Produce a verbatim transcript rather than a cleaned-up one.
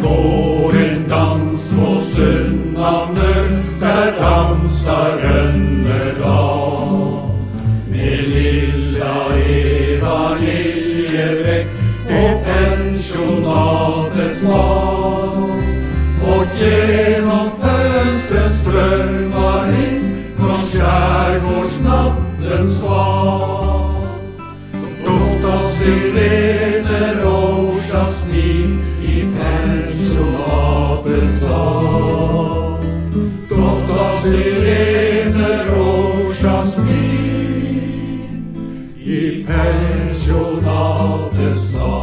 går en dans på Sunnmøre, der danser Rønnedal. Med lilla Eva Liljebrekk og pensjonatets val. Og gjennom fønstret strømmer inn fra skjærgårdsnattens sval. Duft av syrener og jasmin i pensjonatets sal. Duft av syrener og jasmin i pensjonatets sal.